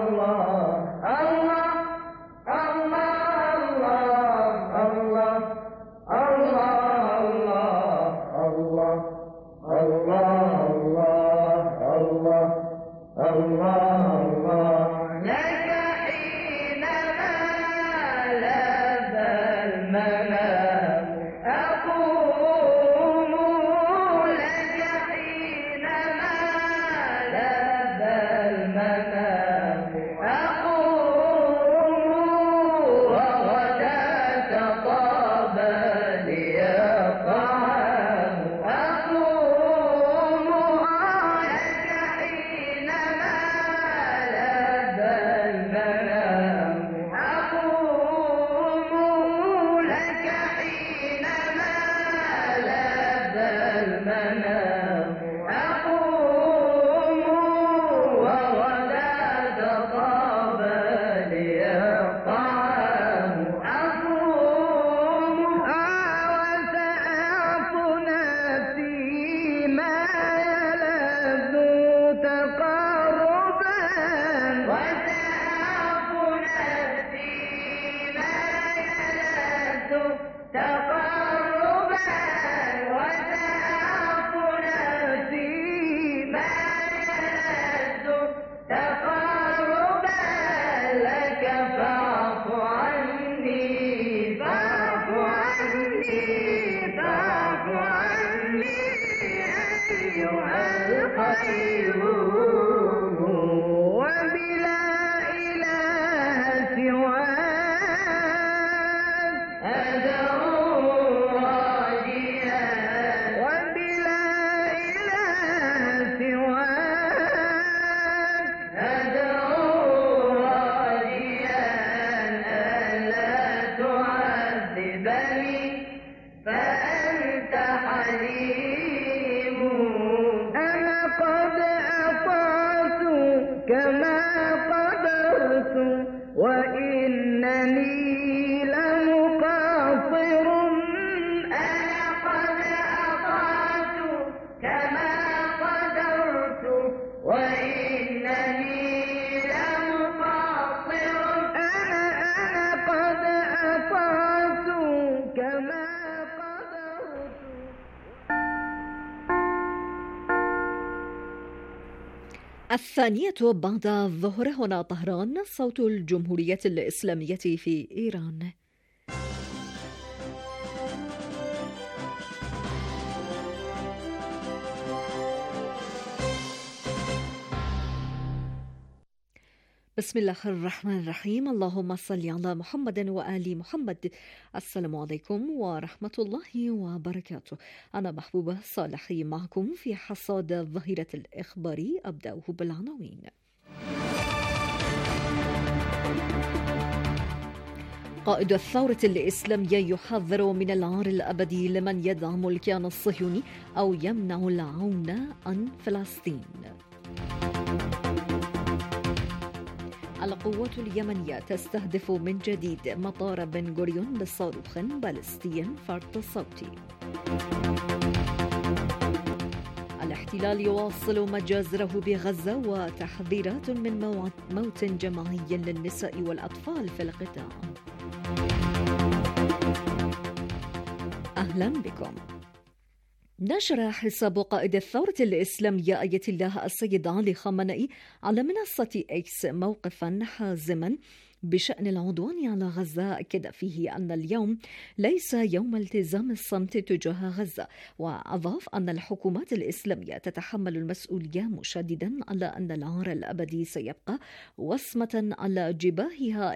الثانية بعد الظهر، هنا طهران، صوت الجمهورية الإسلامية في إيران. بسم الله الرحمن الرحيم. اللهم صل على محمد وآل محمد. السلام عليكم ورحمة الله وبركاته. أنا محبوبة صالحي معكم في حصاد الظهيرة الإخباري. أبدأه بالعناوين. قائد الثورة الإسلامية يحذر من العار الأبدي لمن يدعم الكيان الصهيوني أو يمنع العون عن فلسطين. القوات اليمنية تستهدف من جديد مطار بن غوريون بصاروخ باليستي فرط صوتي. الاحتلال يواصل مجازره بغزة وتحذيرات من موت جماعي للنساء والأطفال في القطاع. أهلا بكم. نشر حساب قائد الثورة الإسلامية آية الله السيد علي خامنئي على منصة إكس موقفا حازما بشأن العدوان على غزة، أكد فيه أن اليوم ليس يوم التزام الصمت تجاه غزة، وأضاف أن الحكومات الإسلامية تتحمل المسؤولية، مشددا على أن العار الأبدي سيبقى وصمة على جباهها